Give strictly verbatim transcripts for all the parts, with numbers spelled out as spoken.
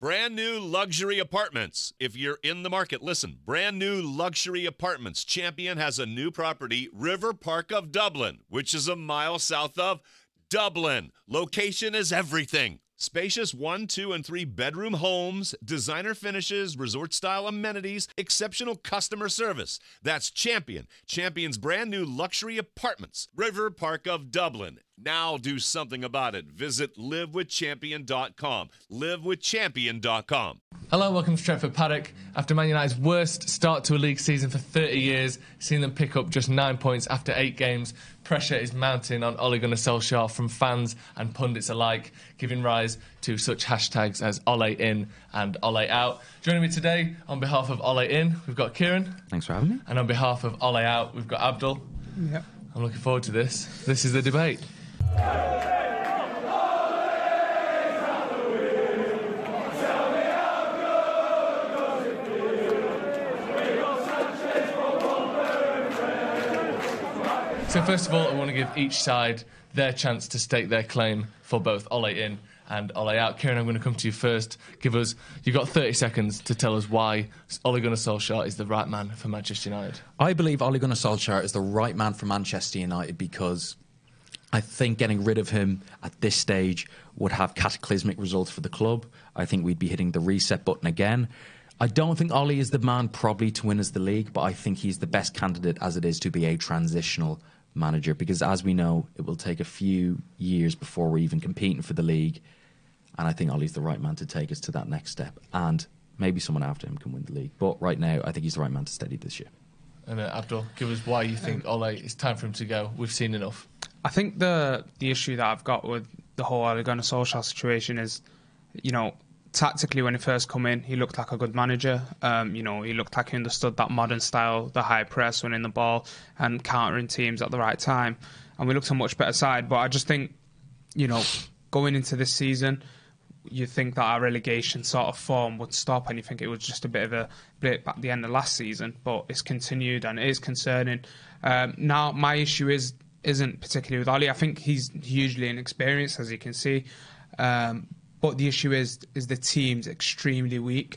Brand new luxury apartments. If you're in the market, listen. Brand new luxury apartments. Champion has a new property, River Park of Dublin, which is a mile south of Dublin. Location is everything. Spacious one, two, and three bedroom homes, designer finishes, resort-style amenities, exceptional customer service. That's Champion. Champion's brand new luxury apartments. River Park of Dublin. Now do something about it. Visit live with champion dot com. live with champion dot com. Hello, welcome to Trentford Paddock. After Man United's worst start to a league season for thirty years, seeing them pick up just nine points after eight games, pressure is mounting on Ole Gunnar Solskjaer from fans and pundits alike, giving rise to such hashtags as Ole in and Ole out. Joining me today on behalf of Ole in, we've got Kieran. Thanks for having me. And on behalf of Ole out, we've got Abdul. Yep. I'm looking forward to this. This is the debate. So first of all, I want to give each side their chance to stake their claim for both Ole in and Ole out. Kieran, I'm going to come to you first. Give us, you've got thirty seconds to tell us why Ole Gunnar Solskjaer is the right man for Manchester United. I believe Ole Gunnar Solskjaer is the right man for Manchester United because I think getting rid of him at this stage would have cataclysmic results for the club. I think we'd be hitting the reset button again. I don't think Ole is the man probably to win us the league, but I think he's the best candidate as it is to be a transitional manager, because as we know, it will take a few years before we're even competing for the league, and I think Ole's the right man to take us to that next step, and maybe someone after him can win the league, but right now I think he's the right man to steady this year. And uh, Abdul, give us why you think Ole, it's time for him to go. We've seen enough. I think the the issue that I've got with the whole Ole Gunnar Solskjaer situation is, you know, tactically when he first come in, he looked like a good manager. Um, you know, he looked like he understood that modern style, the high press, winning the ball and countering teams at the right time. And we looked a much better side. But I just think, you know, going into this season, you think that our relegation sort of form would stop, and you think it was just a bit of a blip at the end of last season. But it's continued and it is concerning. Um, now, my issue is isn't particularly with Ole. I think he's hugely inexperienced, as you can see. Um, But the issue is, is the team's extremely weak.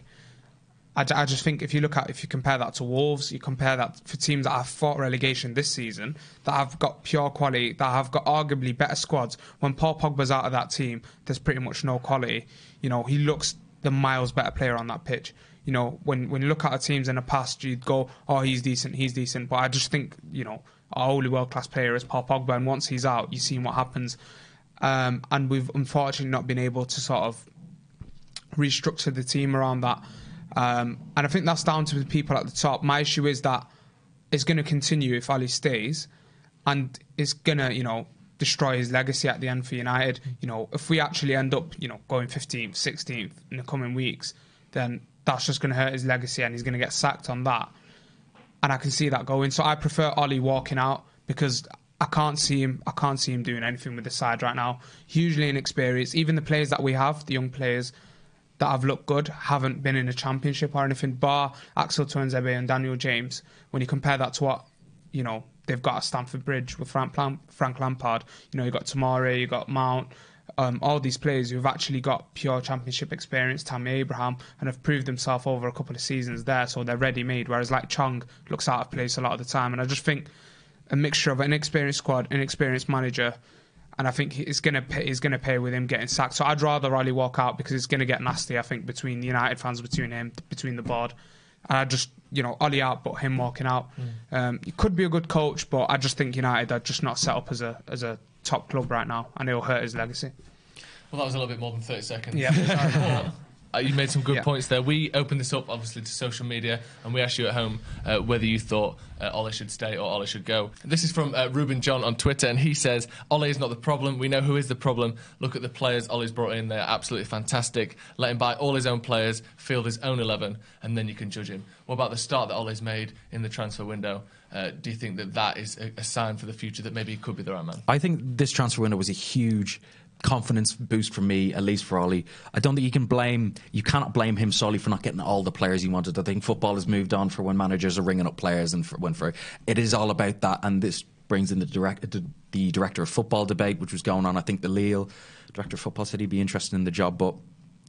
I, I just think if you look at, if you compare that to Wolves, you compare that for teams that have fought relegation this season, that have got pure quality, that have got arguably better squads. When Paul Pogba's out of that team, there's pretty much no quality. You know, he looks the miles better player on that pitch. You know, when when you look at our teams in the past, you'd go, oh, he's decent, he's decent. But I just think, you know, our only world-class player is Paul Pogba, and once he's out, you've seen what happens. Um, and we've unfortunately not been able to sort of restructure the team around that. Um, and I think that's down to the people at the top. My issue is that it's going to continue if Ali stays, and it's going to, you know, destroy his legacy at the end for United. You know, if we actually end up, you know, going fifteenth, sixteenth in the coming weeks, then that's just going to hurt his legacy, and he's going to get sacked on that. And I can see that going. So I prefer Ole walking out, because I can't see him. I can't see him doing anything with the side right now. Hugely inexperienced. Even the players that we have, the young players that have looked good, haven't been in a championship or anything. Bar Axel Tuanzebe and Daniel James. When you compare that to what, you know, they've got at Stamford Bridge with Frank, Lam- Frank Lampard. You know, you got Tomori, you got Mount. Um, all these players who've actually got pure championship experience, Tammy Abraham, and have proved themselves over a couple of seasons there, so they're ready-made. Whereas like Chong looks out of place a lot of the time, and I just think a mixture of an inexperienced squad, inexperienced manager, and I think it's going to pay, it's going to pay with him getting sacked. So I'd rather Riley walk out, because it's going to get nasty, I think, between the United fans, between him, between the board. And I just, you know, Ollie out, but him walking out. Mm. Um, he could be a good coach, but I just think United are just not set up as a as a top club right now, and it'll hurt his legacy. Well, that was a little bit more than thirty seconds. Yeah. Uh, you made some good yeah. points there. We opened this up, obviously, to social media, and we asked you at home uh, whether you thought uh, Ole should stay or Ole should go. This is from uh, Ruben John on Twitter, and he says, Ole is not the problem. We know who is the problem. Look at the players Ole's brought in. They're absolutely fantastic. Let him buy all his own players, field his own eleven, and then you can judge him. What about the start that Ole's made in the transfer window? Uh, do you think that that is a, a sign for the future that maybe he could be the right man? I think this transfer window was a huge confidence boost for me, at least for Ole. I don't think you can blame, you cannot blame him solely for not getting all the players he wanted. I think football has moved on for when managers are ringing up players, and for when for it is all about that. And this brings in the direct the, the director of football debate, which was going on. I think the Lille director of football said he'd be interested in the job, but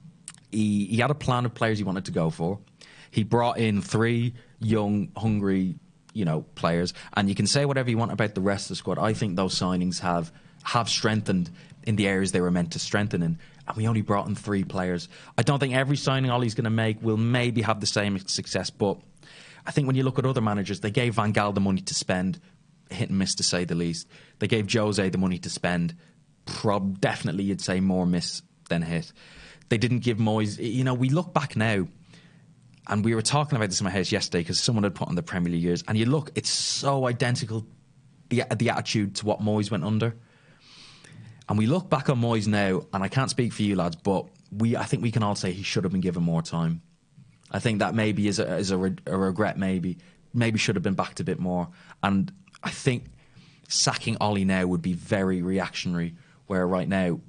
he, he had a plan of players he wanted to go for. He brought in three young, hungry, you know, players. And you can say whatever you want about the rest of the squad. I think those signings have have strengthened in the areas they were meant to strengthen in. And we only brought in three players. I don't think every signing Ollie's going to make will maybe have the same success, but I think when you look at other managers, they gave Van Gaal the money to spend, hit and miss to say the least. They gave Jose the money to spend, prob definitely you'd say more miss than hit. They didn't give Moyes, you know, we look back now, and we were talking about this in my house yesterday because someone had put on the Premier League years, and you look, it's so identical, the, the attitude to what Moyes went under. And we look back on Moyes now, and I can't speak for you lads, but we I think we can all say he should have been given more time. I think that maybe is a, is a, re, a regret, maybe. Maybe should have been backed a bit more. And I think sacking Ollie now would be very reactionary, where right now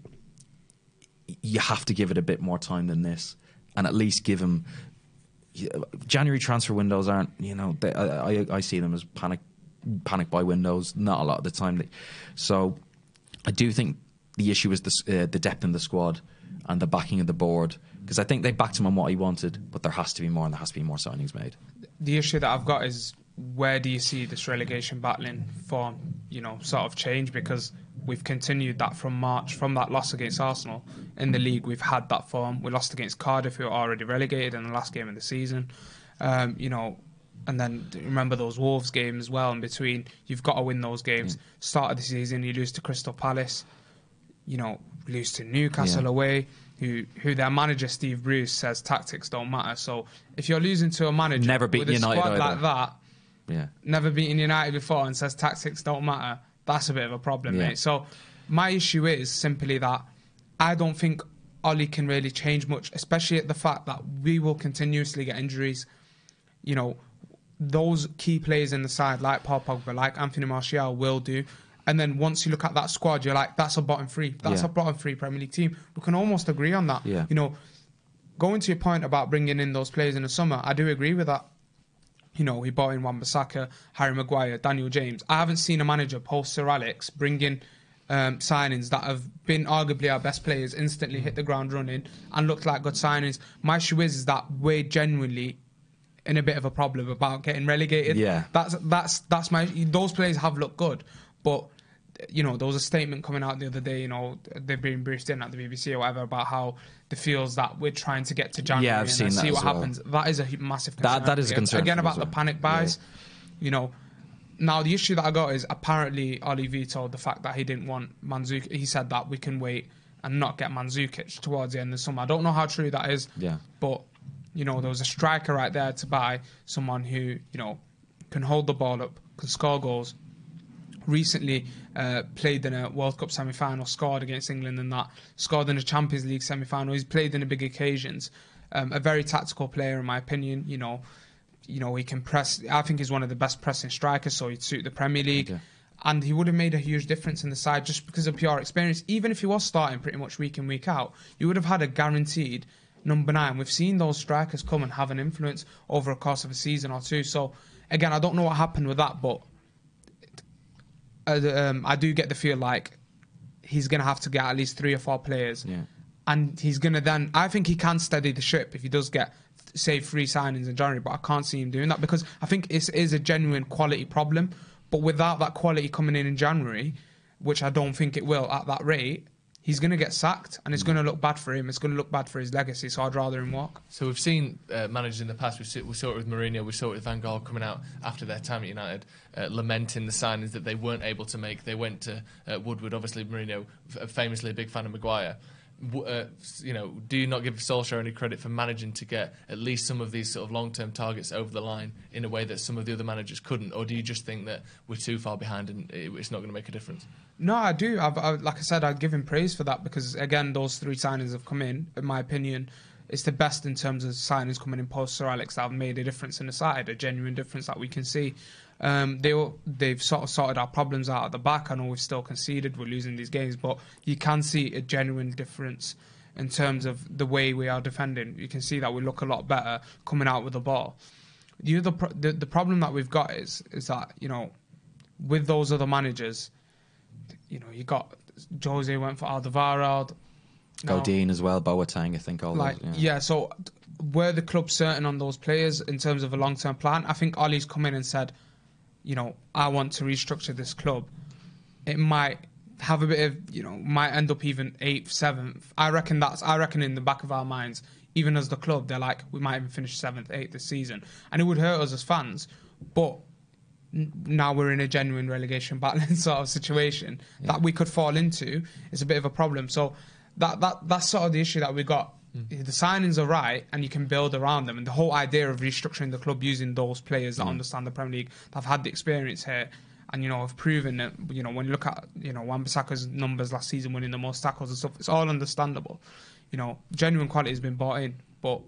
you have to give it a bit more time than this, and at least give him... January transfer windows aren't, you know, they, I, I, I see them as panic panic buy windows, not a lot of the time. They, so I do think the issue is the, uh, the depth in the squad and the backing of the board, because I think they backed him on what he wanted, but there has to be more, and there has to be more signings made. The issue that I've got is, where do you see this relegation battling form, you know, sort of change? Because we've continued that from March, from that loss against Arsenal in the league. We've had that form. We lost against Cardiff, who were already relegated in the last game of the season. Um, you know, and then remember those Wolves games as well in between. You've got to win those games. Yeah. Start of the season, you lose to Crystal Palace. You know, lose to Newcastle yeah. away, who who their manager Steve Bruce says tactics don't matter. So if you're losing to a manager never beat with a United squad either. like that, yeah, never beaten United before, and says tactics don't matter, that's a bit of a problem, yeah. mate. So my issue is simply that I don't think Ollie can really change much, especially at the fact that we will continuously get injuries. You know, those key players in the side, like Paul Pogba, like Anthony Martial, will do. And then once you look at that squad, you're like, that's a bottom three. That's yeah. a bottom three Premier League team. We can almost agree on that. Yeah. You know, going to your point about bringing in those players in the summer, I do agree with that. You know, he brought in Wan-Bissaka, Harry Maguire, Daniel James. I haven't seen a manager post Sir Alex bring in um, signings that have been arguably our best players, instantly hit the ground running and looked like good signings. My issue is, is that we're genuinely in a bit of a problem about getting relegated. Yeah. That's that's that's my. Those players have looked good, but you know, there was a statement coming out the other day. You know, they've been briefed in at the B B C or whatever about how it feels that we're trying to get to January yeah, I've and seen then that see what well. happens. That is a massive concern. That that is a concern again for about me the as well. panic buys. Yeah. You know, now the issue that I got is apparently Ollie vetoed the fact that he didn't want Mandzukic. He said that we can wait and not get Mandzukic towards the end of the summer. I don't know how true that is. Yeah. But you know, there was a striker right there to buy, someone who, you know, can hold the ball up, can score goals. Recently uh, played in a World Cup semi-final, scored against England and that, scored in a Champions League semi-final. He's played in the big occasions. Um, a very tactical player, in my opinion. You know, you know, he can press. I think he's one of the best pressing strikers, so he'd suit the Premier League. Okay. And he would have made a huge difference in the side just because of pure experience. Even if he was starting pretty much week in, week out, you would have had a guaranteed number nine. We've seen those strikers come and have an influence over a course of a season or two. So, again, I don't know what happened with that, but uh, um, I do get the feel like he's going to have to get at least three or four players. Yeah. And he's going to then... I think he can steady the ship if he does get, say, three signings in January, but I can't see him doing that because I think it is a genuine quality problem. But without that quality coming in in January, which I don't think it will at that rate, he's going to get sacked, and it's going to look bad for him. It's going to look bad for his legacy, so I'd rather him walk. So we've seen uh, managers in the past. We saw, we saw it with Mourinho. We saw it with Van Gaal coming out after their time at United, uh, lamenting the signings that they weren't able to make. They went to uh, Woodward. Obviously, Mourinho, f- famously a big fan of Maguire. Uh, you know, do you not give Solskjaer any credit for managing to get at least some of these sort of long-term targets over the line in a way that some of the other managers couldn't, or do you just think that we're too far behind and it's not going to make a difference? No, I do. I've, I, like I said, I'd give him praise for that because, again, those three signings have come in. In my opinion, it's the best in terms of signings coming in post Sir Alex that have made a difference in the side, a genuine difference that we can see. Um, they were, they've sort of sorted our problems out at the back. I know we've still conceded, we're losing these games, but you can see a genuine difference in terms of the way we are defending. You can see that we look a lot better coming out with the ball. The other pro- the, the problem that we've got is is that, you know, with those other managers, you know, you got Jose went for Alderweireld, No. Godin as well, Boateng, I think all Like, those. yeah. So were the club certain on those players in terms of a long-term plan? I think Ollie's come in and said, you know, I want to restructure this club. It might have a bit of, you know, might end up even eighth, seventh. I reckon that's, I reckon in the back of our minds, even as the club, they're like, we might even finish seventh, eighth this season. And it would hurt us as fans. But n- now we're in a genuine relegation battling sort of situation yeah. that we could fall into. It's a bit of a problem. So that, that that's sort of the issue that we got. Mm. The signings are right, and you can build around them. And the whole idea of restructuring the club using those players that mm. understand the Premier League, that have had the experience here, and, you know, have proven that, you know, when you look at, you know, Wan-Bissaka's numbers last season, winning the most tackles and stuff, it's all understandable. You know, genuine quality has been bought in, but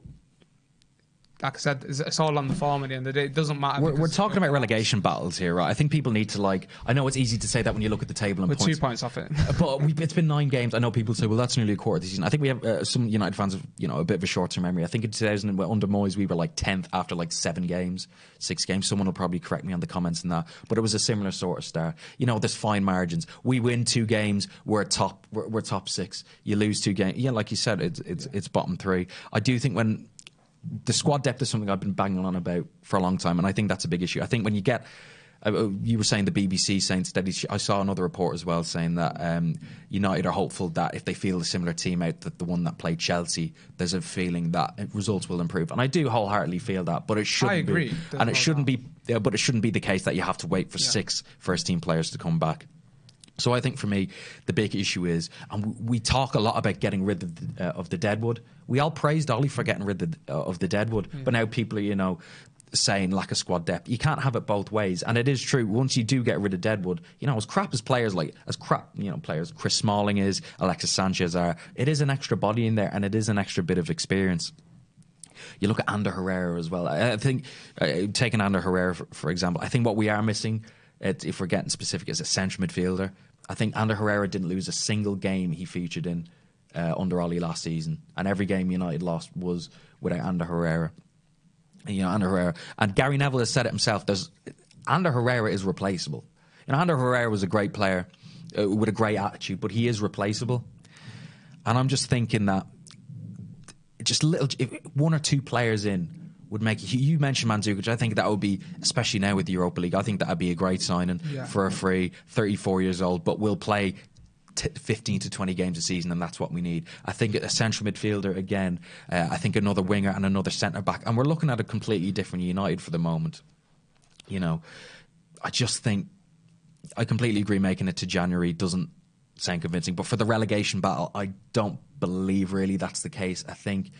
like I said, it's, it's all on the form at the end of the day. It doesn't matter. We're, we're talking about relegation battles here, right? I think people need to, like, I know it's easy to say that when you look at the table and We're points. two points off it. But we, it's been nine games. I know people say, well, that's nearly a quarter of the season. I think we have uh, some United fans have, you know, a bit of a short-term memory. I think in two thousand, under Moyes, we were like tenth after like seven games, six games. Someone will probably correct me on the comments on that. But it was a similar sort of start. You know, there's fine margins. We win two games, we're top, we're, we're top six. You lose two games. Yeah, like you said, it's, it's, yeah. it's bottom three. I do think when the squad depth is something I've been banging on about for a long time, and I think that's a big issue. I think when you get, uh, you were saying the B B C saying steady. I saw another report as well saying that um, United are hopeful that if they feel a similar team out that the one that played Chelsea, there's a feeling that results will improve, and I do wholeheartedly feel that. But it shouldn't I agree. be, There's and it no shouldn't doubt. be. Yeah, but it shouldn't be the case that you have to wait for Yeah. six first team players to come back. So I think for me, the big issue is, and we talk a lot about getting rid of the, uh, of the deadwood. We all praised Ollie for getting rid of the, uh, of the deadwood, mm. but now people are, you know, saying lack of squad depth. You can't have it both ways, and it is true. Once you do get rid of deadwood, you know, as crap as players like as crap, you know, players Chris Smalling is, Alexis Sanchez are, it is an extra body in there, and it is an extra bit of experience. You look at Ander Herrera as well. I, I think uh, taking Ander Herrera for, for example, I think what we are missing, it, if we're getting specific, is a central midfielder. I think Ander Herrera didn't lose a single game he featured in uh, under Ollie last season, and every game United lost was without Ander Herrera. And, you know, Ander Herrera and Gary Neville has said it himself. There's Ander Herrera is replaceable. And Ander Herrera was a great player uh, with a great attitude, but he is replaceable. And I'm just thinking that just little, if one or two players in would make. You mentioned Mandzukic. I think that would be, especially now with the Europa League, I think that would be a great signing yeah. for a free, thirty-four years old, but will play t- fifteen to twenty games a season, and that's what we need. I think a central midfielder again. Uh, I think another winger and another centre back, and we're looking at a completely different United for the moment. You know, I just think I completely agree. Making it to January doesn't sound convincing, but for the relegation battle, I don't believe really that's the case. I think.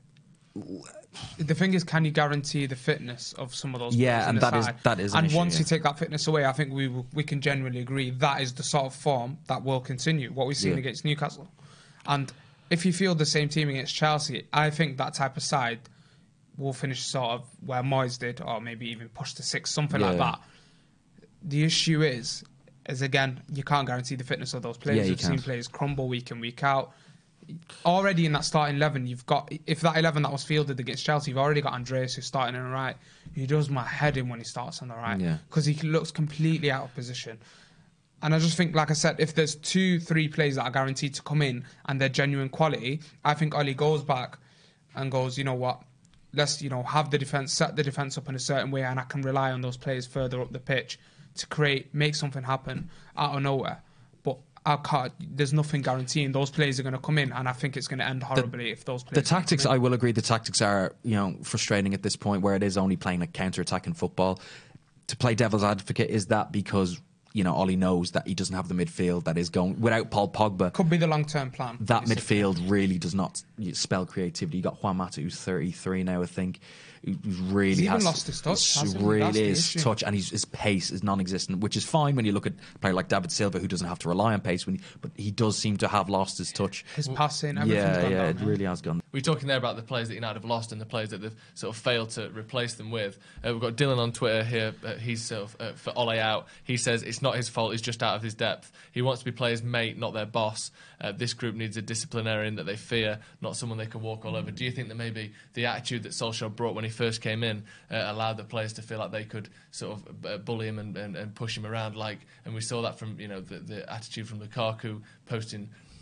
The thing is, can you guarantee the fitness of some of those yeah, players? and that is side? that is an And issue, once yeah. you take that fitness away, I think we will, we can generally agree that is the sort of form that will continue. What we've seen Yeah. against Newcastle, and if you field the same team against Chelsea, I think that type of side will finish sort of where Moyes did, or maybe even push to six, something Yeah. like that. The issue is, is again, you can't guarantee the fitness of those players. Yeah, you We've seen can't. players crumble week in, week out. Already in that starting eleven, you've got, if that eleven that was fielded against Chelsea, you've already got Andreas who's starting on the right. He does my head in when he starts on the right Yeah. because he looks completely out of position. And I just think, like I said, if there's two, three players that are guaranteed to come in and they're genuine quality, I think Ollie goes back and goes, you know what, let's, you know, have the defence, set the defence up in a certain way, and I can rely on those players further up the pitch to create, make something happen out of nowhere. But I can't, there's nothing guaranteeing those players are going to come in, and I think it's going to end horribly the, if those players. The tactics, I will agree, the tactics are, you know, frustrating at this point where it is only playing like counter-attacking football. To play devil's advocate, is that because, you know, Ollie knows that he doesn't have the midfield that is going without Paul Pogba. Could be the long-term plan. That midfield really does not spell creativity. You got Juan Mata, who's thirty-three now, I think. Who really He's even has lost his touch, hasn't he? really That's the his issue. touch, and his, his pace is non-existent, which is fine when you look at a player like David Silva, who doesn't have to rely on pace, when he, but he does seem to have lost his touch. His passing, everything's yeah, gone yeah, down, it man. really has gone. We're talking there about the players that United have lost and the players that they've sort of failed to replace them with. Uh, we've got Dylan on Twitter here. Uh, he's sort of uh, for Ole out. He says it's not his fault. He's just out of his depth. He wants to be players' mate, not their boss. Uh, this group needs a disciplinarian that they fear, not someone they can walk all over. Do you think that maybe the attitude that Solskjaer brought when he first came in uh, allowed the players to feel like they could sort of uh, bully him and, and, and push him around? Like, and we saw that from, you know, the, the attitude from Lukaku posting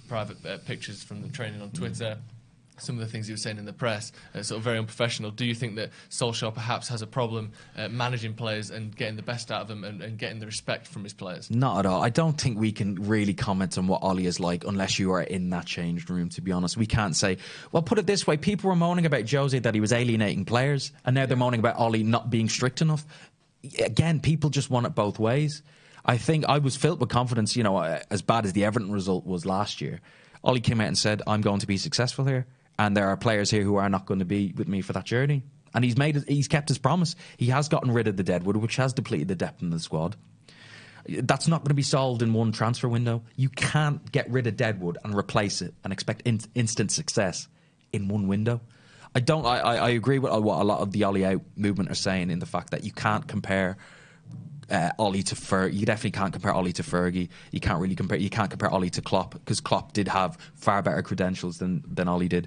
private uh, pictures from them training on Twitter. Some of the things he was saying in the press, uh, sort of very unprofessional. Do you think that Solskjaer perhaps has a problem uh, managing players and getting the best out of them and, and getting the respect from his players? Not at all. I don't think we can really comment on what Ollie is like unless you are in that changed room, to be honest. We can't say, well, put it this way, people were moaning about Jose that he was alienating players, and now they're moaning about Ollie not being strict enough. Again, people just want it both ways. I think I was filled with confidence, you know, as bad as the Everton result was last year. Ollie came out and said, I'm going to be successful here. And there are players here who are not going to be with me for that journey. And he's made, he's kept his promise. He has gotten rid of the deadwood, which has depleted the depth in the squad. That's not going to be solved in one transfer window. You can't get rid of deadwood and replace it and expect in, instant success in one window. I don't. I, I agree with what a lot of the Ollie out movement are saying in the fact that you can't compare Uh, Ollie to Fergie. You definitely can't compare Ollie to Fergie. You can't really compare. You can't compare Ollie to Klopp because Klopp did have far better credentials than than Ollie did.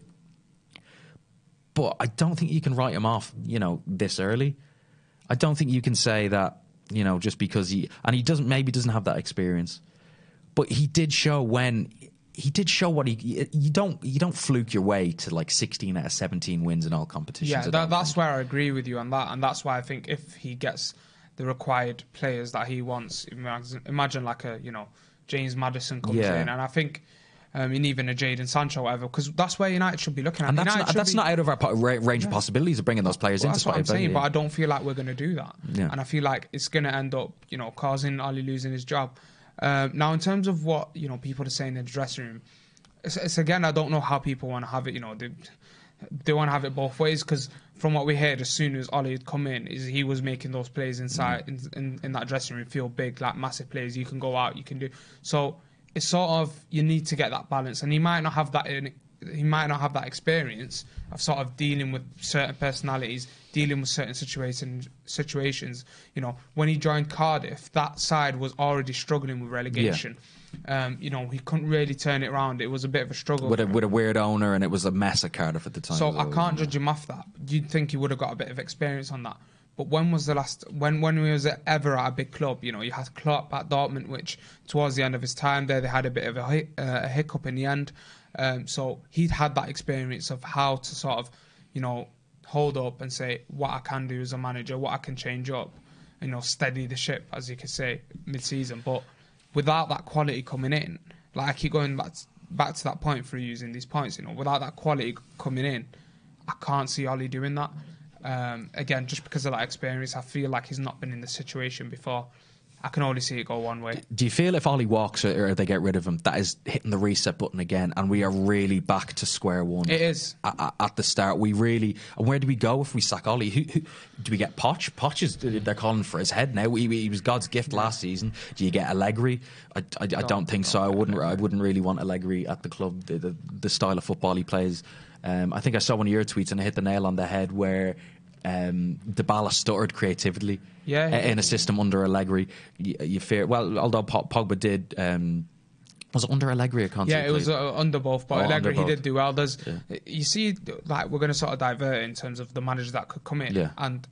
But I don't think you can write him off, you know, this early. I don't think you can say that, you know, just because he and he doesn't maybe doesn't have that experience. But he did show when he did show what he. You don't you don't fluke your way to like sixteen out of seventeen wins in all competitions. Yeah, that, that's think. where I agree with you on that, and that's why I think if he gets the required players that he wants, imagine, imagine like a you know James Maddison comes yeah. in, and I think. Um, and even a Jadon Sancho or whatever, because that's where United should be looking at. And that's, United not, that's be, not out of our po- range yeah. of possibilities of bringing those players well, into that's what I'm Spotify, saying, yeah. but I don't feel like we're going to do that. Yeah. And I feel like it's going to end up, you know, causing Ollie losing his job. Um, now, in terms of what, you know, people are saying in the dressing room, it's, it's again, I don't know how people want to have it, you know, they, they want to have it both ways, because from what we heard, as soon as Ollie had come in, is he was making those players inside, mm. in, in, in that dressing room feel big, like massive players. You can go out, you can do... So... It's sort of, you need to get that balance, and he might not have that in, he might not have that experience of sort of dealing with certain personalities, dealing with certain situations situations you know, when he joined Cardiff, that side was already struggling with relegation. Yeah. Um, you know, he couldn't really turn it around. It was a bit of a struggle with a, with a weird owner, and it was a mess at Cardiff at the time. So well, I can't judge him off that. You'd think he would have got a bit of experience on that. But when was the last... When when we was ever at a big club, you know, you had Klopp at Dortmund, which towards the end of his time there, they had a bit of a, uh, a hiccup in the end. Um, so he'd had that experience of how to sort of, you know, hold up and say what I can do as a manager, what I can change up, you know, steady the ship, as you could say, mid-season. But without that quality coming in, like I keep going back to, back to that point for using these points, you know, without that quality coming in, I can't see Ollie doing that. Um, again, just because of that experience, I feel like he's not been in this situation before. I can only see it go one way. Do you feel if Ollie walks or, or they get rid of him, that is hitting the reset button again, and we are really back to square one? It is. At, at, at the start, we really... And where do we go if we sack Ollie? Who, who, do we get Poch? Poch is... They're calling for his head now. He, he was God's gift last season. Do you get Allegri? I, I, I don't, don't think so. I wouldn't I wouldn't really want Allegri at the club, the, the, the style of football he plays. Um, I think I saw one of your tweets and I hit the nail on the head where... Um, Dybala stuttered creatively yeah, yeah. in a system under Allegri. You, you fear, well, although Pogba did, um, was it under Allegri or Conte? Yeah, it was uh, under both, but oh, Allegri he did do well. There's, yeah. You see, like we're going to sort of divert in terms of the managers that could come in, yeah. and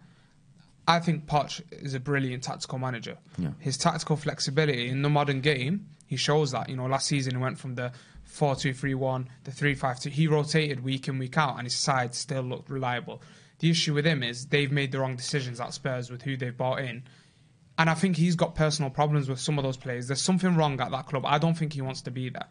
I think Poch is a brilliant tactical manager. Yeah. His tactical flexibility in the modern game, he shows that. You know, last season he went from the four two three one, the three five two. He rotated week in, week out, and his side still looked reliable. The issue with him is they've made the wrong decisions at Spurs with who they've brought in. And I think he's got personal problems with some of those players. There's something wrong at that club. I don't think he wants to be there.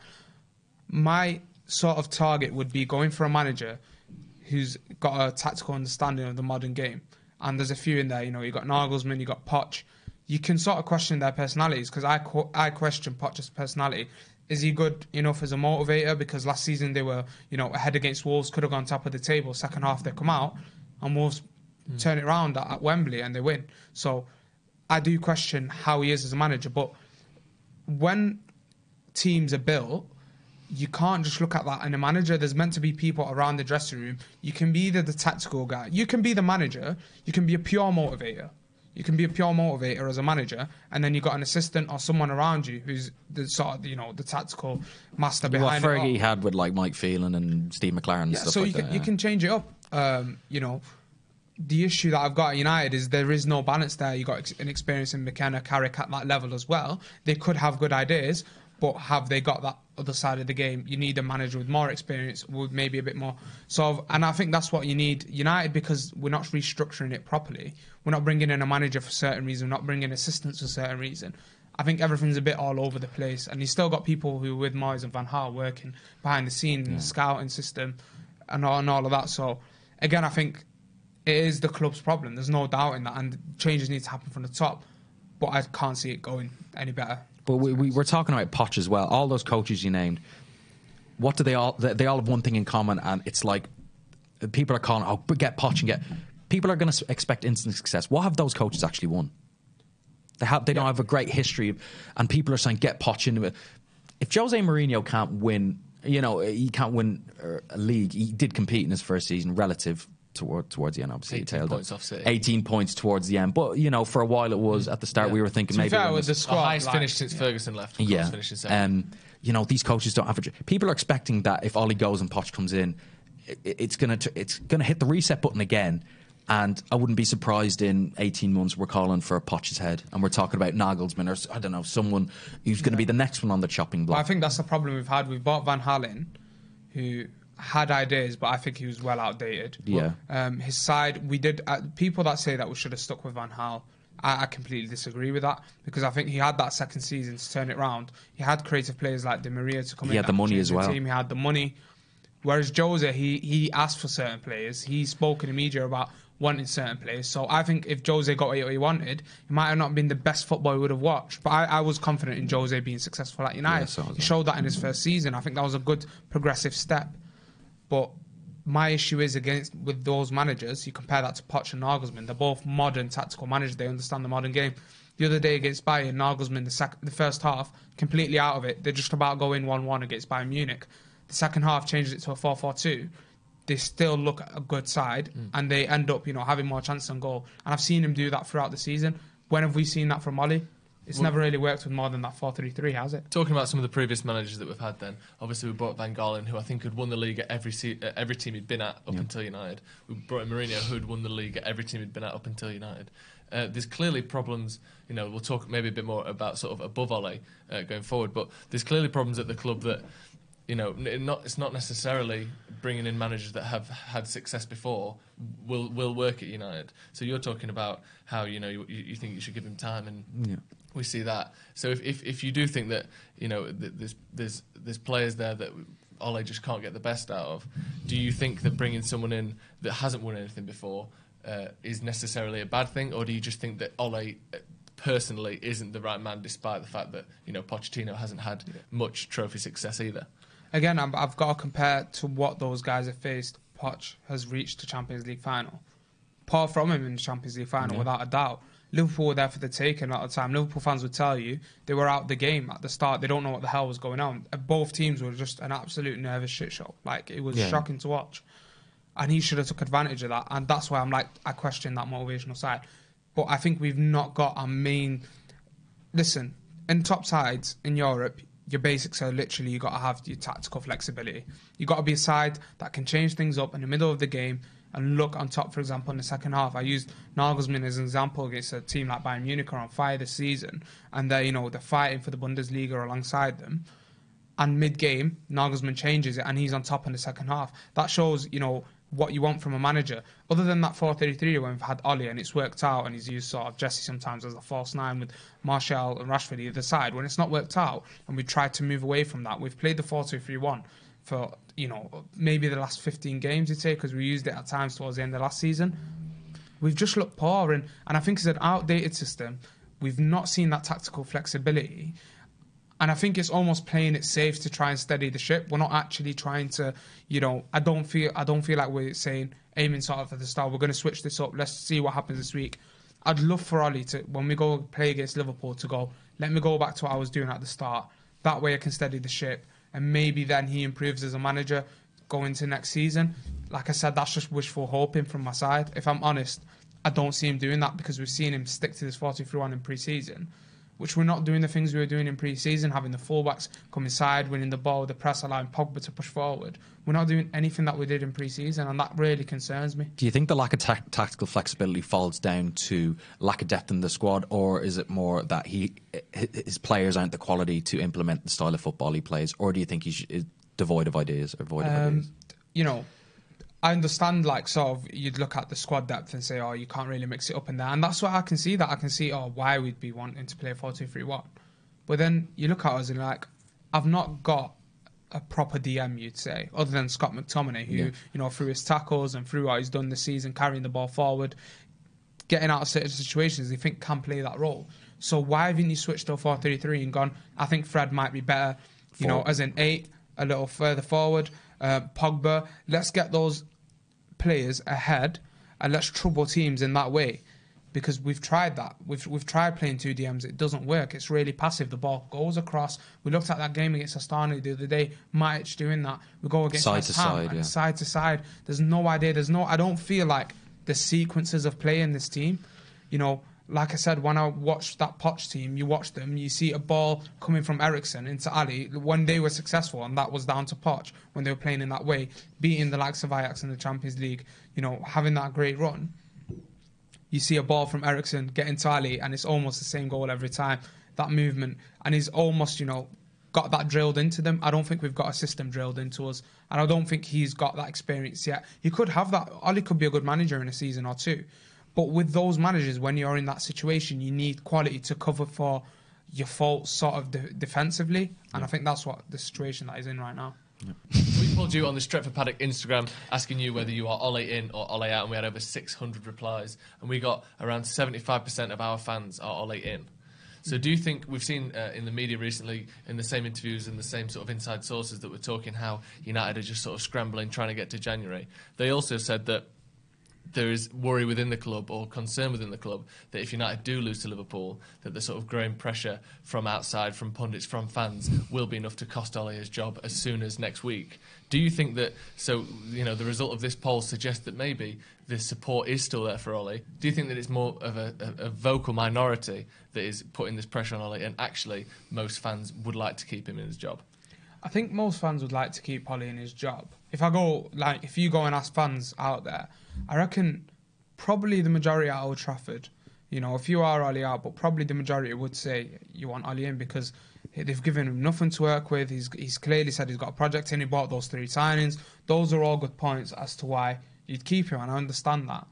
My sort of target would be going for a manager who's got a tactical understanding of the modern game. And there's a few in there. You know, you've got Nagelsmann, you've got Poch. You can sort of question their personalities, because I, qu- I question Poch's personality. Is he good enough as a motivator? Because last season they were, you know, ahead against Wolves, could have gone top of the table. Second half they come out. And Wolves mm. turn it around at, at Wembley and they win. So I do question how he is as a manager. But when teams are built, you can't just look at that in a manager. There's meant to be people around the dressing room. You can be either the tactical guy. You can be the manager. You can be a pure motivator. You can be a pure motivator as a manager, and then you've got an assistant or someone around you who's the sort of, you know, the tactical master behind what it. What Fergie had with like Mike Phelan and Steve McLaren and yeah, stuff so like you can, that. you yeah. can change it up. Um, you know, the issue that I've got at United is there is no balance there. You've got ex- an experience in McKenna, Carrick at that level as well. They could have good ideas, but have they got that other side of the game. You need a manager with more experience, with maybe a bit more. So, and I think that's what you need. United, because we're not restructuring it properly. We're not bringing in a manager for certain reason. We're not bringing assistants for certain reason. I think everything's a bit all over the place. And you've still got people who, with Moyes and Van Gaal, working behind the scenes in the scouting system and all, and all of that. So, again, I think it is the club's problem. There's no doubt in that. And changes need to happen from the top. But I can't see it going any better. But we, we, we're talking about Poch as well. All those coaches you named, what do they all? They, they all have one thing in common, and it's like people are calling, "Oh, get Poch and get." People are going to expect instant success. What have those coaches actually won? They have. They don't have a great history, of, and people are saying, "Get Poch into it." If Jose Mourinho can't win, you know, he can't win a league. He did compete in his first season, relative. Toward, towards the end, obviously, eighteen points off City. eighteen points towards the end, but you know, for a while it was. At the start, yeah. we were thinking to maybe fair, with the squad, our highest like, finish since yeah. Ferguson left. Yeah, um, you know, these coaches don't average. People are expecting that if Ollie goes and Poch comes in, it, it's gonna t- it's gonna hit the reset button again. And I wouldn't be surprised in eighteen months we're calling for Poch's head, and we're talking about Nagelsmann or I don't know, someone who's going to yeah. be the next one on the chopping block. Well, I think that's the problem we've had. We've bought Van Halen, who had ideas, but I think he was well outdated. Yeah. Um, his side, we did. Uh, people that say that we should have stuck with Van Gaal, I, I completely disagree with that, because I think he had that second season to turn it around. He had creative players like Di Maria to come he in. He had the money as well. The team. He had the money. Whereas Jose, he he asked for certain players. He spoke in the media about wanting certain players. So I think if Jose got what he wanted, he might have not been the best football he would have watched. But I, I was confident in Jose being successful at United. Yeah, so he showed that in his first season. I think that was a good progressive step. But my issue is against with those managers. You compare that to Poch and Nagelsmann. They're both modern tactical managers. They understand the modern game. The other day against Bayern, Nagelsmann, the, sec- the first half, completely out of it. They're just about going one one against Bayern Munich. The second half changed it to a four four two. They still look a good side, mm. and they end up, you know, having more chances on goal. And I've seen him do that throughout the season. When have we seen that from Ollie? It's well, never really worked with more than that four three three, has it? Talking about some of the previous managers that we've had then, obviously we brought Van Gaal in, who I think had won the league at every se- uh, every team he'd been at up yeah. until United. We brought in Mourinho, who had won the league at every team he'd been at up until United. Uh, there's clearly problems, you know, we'll talk maybe a bit more about sort of above Ole uh, going forward, but there's clearly problems at the club that, you know, not, it's not necessarily bringing in managers that have had success before will will work at United. So you're talking about how, you know, you, you think you should give him time, and yeah. we see that. So if, if if you do think that, you know, there's there's there's players there that Ole just can't get the best out of, do you think that bringing someone in that hasn't won anything before uh, is necessarily a bad thing, or do you just think that Ole personally isn't the right man, despite the fact that, you know, Pochettino hasn't had yeah. much trophy success either? Again, I've got to compare to what those guys have faced. Poch has reached the Champions League final. Far from him in the Champions League final, yeah. without a doubt. Liverpool were there for the taking a lot of the time. Liverpool fans would tell you they were out the game at the start. They don't know what the hell was going on. Both teams were just an absolute nervous shit show. Like, it was yeah. shocking to watch. And he should have took advantage of that. And that's why I'm like, I question that motivational side. But I think we've not got our main... Listen, in top sides in Europe, your basics are literally, you got to have your tactical flexibility. You got to be a side that can change things up in the middle of the game and look on top. For example, in the second half, I used Nagelsmann as an example against a team like Bayern Munich, are on fire this season, and they're, you know, they're fighting for the Bundesliga alongside them. And mid-game, Nagelsmann changes it, and he's on top in the second half. That shows, you know, what you want from a manager. Other than that four three three when we've had Ollie and it's worked out, and he's used sort of Jesse sometimes as a false nine with Martial and Rashford either side, when it's not worked out and we tried to move away from that, we've played the four two three one for, you know, maybe the last fifteen games, you'd say, because we used it at times towards the end of last season. We've just looked poor, and, and I think it's an outdated system. We've not seen that tactical flexibility. And I think it's almost playing it safe to try and steady the ship. We're not actually trying to, you know, I don't feel I don't feel like we're saying, aiming sort of at the start, we're going to switch this up, let's see what happens this week. I'd love for Ollie to, when we go play against Liverpool, to go, let me go back to what I was doing at the start. That way I can steady the ship. And maybe then he improves as a manager going into next season. Like I said, that's just wishful hoping from my side. If I'm honest, I don't see him doing that, because we've seen him stick to this four two three one in pre-season. which we're not doing the things we were doing in pre-season, having the fullbacks come inside, winning the ball, the press, allowing Pogba to push forward. We're not doing anything that we did in pre-season, and that really concerns me. Do you think the lack of ta- tactical flexibility falls down to lack of depth in the squad, or is it more that he his players aren't the quality to implement the style of football he plays, or do you think he's devoid of ideas or void of Um, ideas? you know, I understand, like, sort of, you'd look at the squad depth and say, oh, you can't really mix it up in there. And that's what I can see, that I can see, oh, why we'd be wanting to play four two three one. But then you look at us and, like, I've not got a proper D M, you'd say, other than Scott McTominay, who, Yeah. you know, through his tackles and through what he's done this season, carrying the ball forward, getting out of certain situations, they think can play that role. So why haven't you switched to a four three three and gone, I think Fred might be better, you know, as an eight, a little further forward, uh, Pogba, let's get those players ahead and let's trouble teams in that way, because we've tried that. We've we've tried playing two D Ms. It doesn't work. It's really passive. The ball goes across. We looked at that game against Astana the other day. Matic doing that. We go against Side West to Ham side, and yeah. side to side. There's no idea. There's no. I don't feel like the sequences of play in this team. You know, like I said, when I watched that Poch team, you watch them, you see a ball coming from Eriksen into Ali. When they were successful, and that was down to Poch, when they were playing in that way, beating the likes of Ajax in the Champions League, you know, having that great run. You see a ball from Eriksen getting to Ali, and it's almost the same goal every time. That movement, and he's almost, you know, got that drilled into them. I don't think we've got a system drilled into us, and I don't think he's got that experience yet. He could have that. Ali could be a good manager in a season or two, but with those managers, when you're in that situation, you need quality to cover for your faults, sort of de- defensively, and I think that's what the situation that he's in right now. We pulled you on the Stretford Paddock Instagram asking you whether you are Ole in or Ole out, and we had over six hundred replies, and we got around seventy-five percent of our fans are Ole in. So do you think, we've seen uh, in the media recently, in the same interviews and the same sort of inside sources that were talking how United are just sort of scrambling, trying to get to January. They also said that there is worry within the club, or concern within the club, that if United do lose to Liverpool, that the sort of growing pressure from outside, from pundits, from fans, will be enough to cost Ole his job as soon as next week. Do you think that, so, you know, the result of this poll suggests that maybe the support is still there for Ole? Do you think that it's more of a, a, a vocal minority that is putting this pressure on Ole, and actually most fans would like to keep him in his job? I think most fans would like to keep Ole in his job. If I go, like, if you go and ask fans out there, I reckon probably the majority at Old Trafford, you know, if you are Ole out, but probably the majority would say you want Ole in, because they've given him nothing to work with. He's he's clearly said he's got a project in. He bought those three signings. Those are all good points as to why you'd keep him, and I understand that.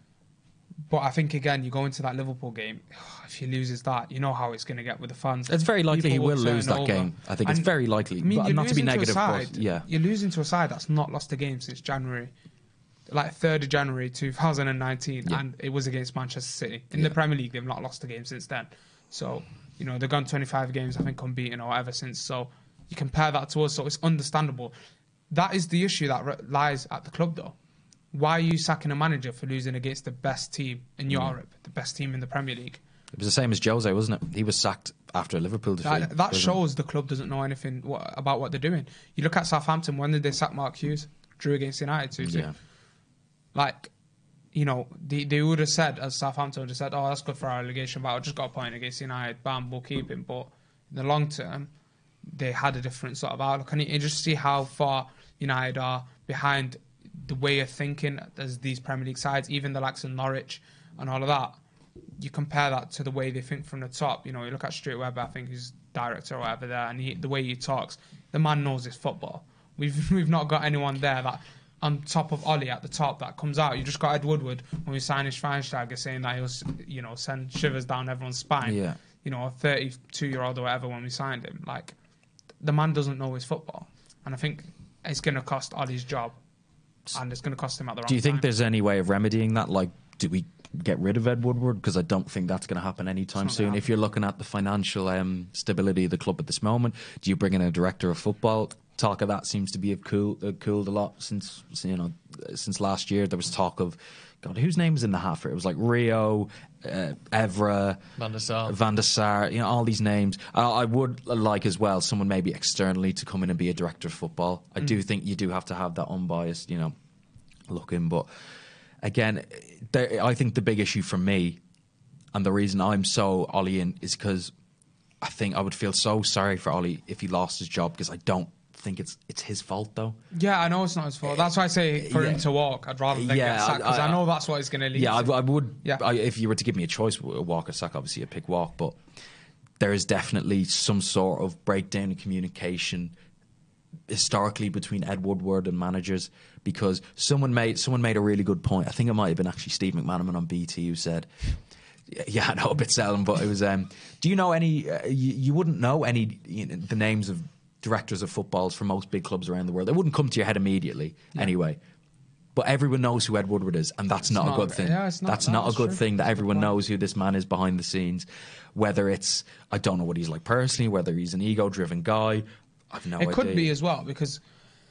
But I think, again, you go into that Liverpool game, if he loses that, you know how it's going to get with the fans. It's very likely People he will turn lose that over. game. I think it's And, very likely. I mean, but you're not to be losing to a negative, side, but yeah. You're losing to a side that's not lost a game since January, like third of January two thousand nineteen, Yeah. and it was against Manchester City. In Yeah. the Premier League, they've not lost a game since then. So, you know, they've gone twenty-five games, I think, unbeaten or whatever since. So you compare that to us, so it's understandable. That is the issue that re- lies at the club, though. Why are you sacking a manager for losing against the best team in Europe, the best team in the Premier League? It was the same as Jose, wasn't it? He was sacked after a Liverpool defeat. That, that wasn't it? shows the club doesn't know anything what, about what they're doing. You look at Southampton, when did they sack Mark Hughes? Drew against United two two. Yeah. Like, you know, they, they would have said, as Southampton would have said, oh, that's good for our relegation battle, just got a point against United, bam, we'll keep him. But in the long term, they had a different sort of outlook. And you just see how far United are behind the way of thinking as these Premier League sides, even the likes of Norwich and all of that. You compare that to the way they think from the top. You know, you look at Stuart Webber, I think he's director or whatever there, and he, the way he talks, the man knows his football. We've we've not got anyone there that on top of Ole at the top that comes out. You just got Ed Woodward when we signed Schweinsteiger saying that he'll, you know, send shivers down everyone's spine. Yeah. You know, a thirty-two-year-old or whatever when we signed him. Like, the man doesn't know his football, and I think it's going to cost Ole's job, and it's going to cost him at the wrong Do you think time. there's any way of remedying that? Like, do we get rid of Ed Woodward? Because I don't think that's going to happen anytime It's not soon. gonna If you're looking at the financial um, stability of the club at this moment, do you bring in a director of football? Talk of that seems to be have cooled, uh, cooled a lot since you know since last year. There was talk of God, whose name was in the hat for it? It was like Rio, uh, Evra, Van der Sar. Van der Sar, you know, all these names. Uh, I would like as well someone maybe externally to come in and be a director of football. I Mm. do think you do have to have that unbiased, you know, look in. But again, there, I think the big issue for me, and the reason I'm so Ollie in, is because I think I would feel so sorry for Ollie if he lost his job, because I don't think it's it's his fault though. Yeah, I know it's not his fault. That's why I say for yeah. him to walk, I'd rather than Yeah, get sacked, because I, I- I know that's what it's going to lead Yeah, I, to. I would. Yeah. I, if you were to give me a choice, walk or sack, obviously I'd pick walk. But there is definitely some sort of breakdown in communication historically between Ed Woodward and managers, because someone made someone made a really good point. I think it might have been actually Steve McManaman on B T who said, "Yeah, I know a bit seldom, but it was. Um, do you know any? Uh, you, you wouldn't know any you know, the names of directors of footballs for most big clubs around the world. It wouldn't come to your head immediately, yeah. anyway. But everyone knows who Ed Woodward is, and that's not, not a good thing. Yeah, it's not, that's no, not a good true. thing that that's everyone knows who this man is behind the scenes. Whether it's, I don't know what he's like personally, whether he's an ego-driven guy, I've no it idea. It could be as well, because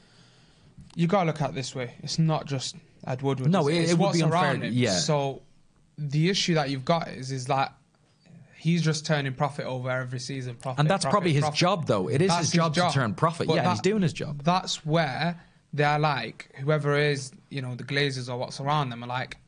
you got to look at it this way. It's not just Ed Woodward. No, it's, it, it's it would what's be unfair. around him. Yeah. So the issue that you've got is, is that he's just turning profit over every season. Profit, and that's profit, probably his profit. job, though. It is that's his job, his job to turn profit. But yeah, that, he's doing his job. That's where they're like, whoever is, you know, the Glazers or what's around them are like,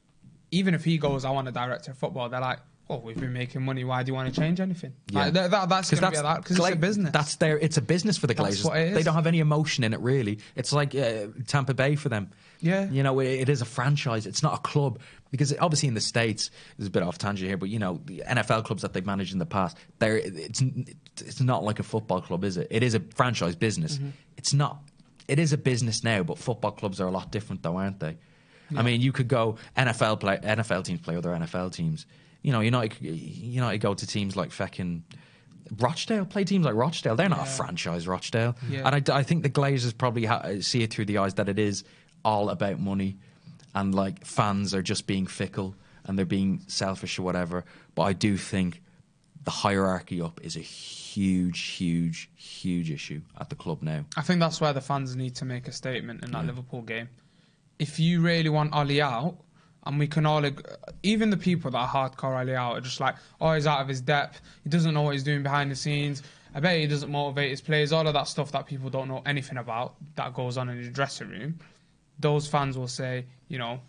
even if he goes, I want a director of football, they're like, oh, we've been making money. Why do you want to change anything? Yeah. Like, that, that, that's going to be that because it's a business. That's their. It's a business for the That's Glazers. what it is. They don't have any emotion in it, really. It's like uh, Tampa Bay for them. Yeah. You know, it, it is a franchise. It's not a club. Because obviously in the States, there's a bit off tangent here, but you know, the N F L clubs that they've managed in the past, they're it's it's not like a football club, is it? It is a franchise business. Mm-hmm. It's not. It is a business now, but football clubs are a lot different, though, aren't they? Yeah. I mean, you could go N F L play N F L teams play other N F L teams. You know, United, United go to teams like feckin' Rochdale, play teams like Rochdale. They're not yeah. a franchise, Rochdale. Yeah. And I, I think the Glazers probably ha- see it through the eyes that it is all about money, and like fans are just being fickle and they're being selfish or whatever. But I do think the hierarchy up is a huge, huge, huge issue at the club now. I think that's where the fans need to make a statement in that yeah. Liverpool game. If you really want Ollie out, and we can all, even the people that are hardcore Ollie out are just like, oh, he's out of his depth. He doesn't know what he's doing behind the scenes. I bet he doesn't motivate his players. All of that stuff that people don't know anything about that goes on in the dressing room. Those fans will say, you know,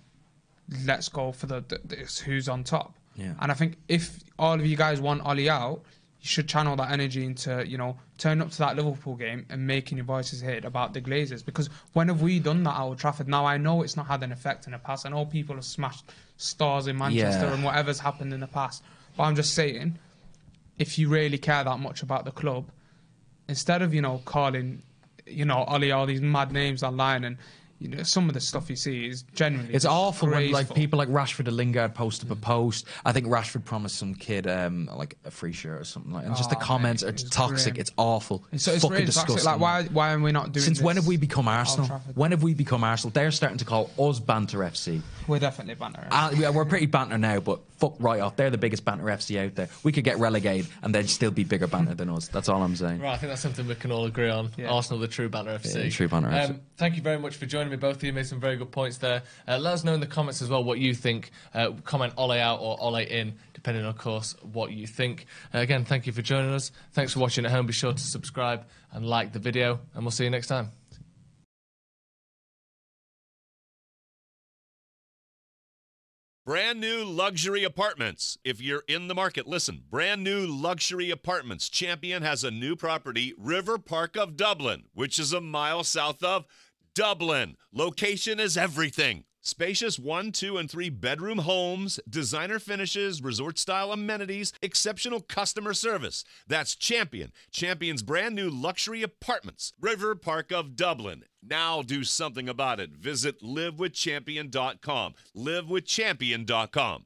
let's go for the, the, the who's on top. Yeah. And I think if all of you guys want Ollie out, you should channel that energy into, you know, turn up to that Liverpool game and making your voices heard about the Glazers. Because when have we done that at Old Trafford? Now, I know it's not had an effect in the past. I know people have smashed stars in Manchester yeah. and whatever's happened in the past. But I'm just saying, if you really care that much about the club, instead of, you know, calling, you know, Ollie all these mad names online, and you know, some of the stuff you see is genuinely it's awful graceful. When like people like Rashford and Lingard post up a post. I think Rashford promised some kid um, like a free shirt or something like, and just oh, the comments mate, are toxic. grim. It's awful. It's, it's it's fucking really disgusting. toxic. Like, why why are we not doing? Since this when have we become Arsenal? When have we become Arsenal? They're starting to call us banter F C. We're definitely banter. Uh, yeah, we're pretty banter now, but fuck right off. They're the biggest banter F C out there. We could get relegated and they'd still be bigger banter than us. That's all I'm saying. Right, I think that's something we can all agree on. Yeah. Arsenal, the true banter F C. Yeah, true banter F C. Um, thank you very much for joining me. Both of you made some very good points there. Uh, let us know in the comments as well what you think. Uh, comment Ole out or Ole in, depending on, of course, what you think. Uh, again, thank you for joining us. Thanks for watching at home. Be sure to subscribe and like the video, and we'll see you next time. Brand new luxury apartments. If you're in the market, listen. Brand new luxury apartments. Champion has a new property, River Park of Dublin, which is a mile south of Dublin. Location is everything. Spacious one, two, and three bedroom homes, designer finishes, resort-style amenities, exceptional customer service. That's Champion. Champion's brand new luxury apartments, River Park of Dublin. Now do something about it. Visit live with champion dot com. live with champion dot com.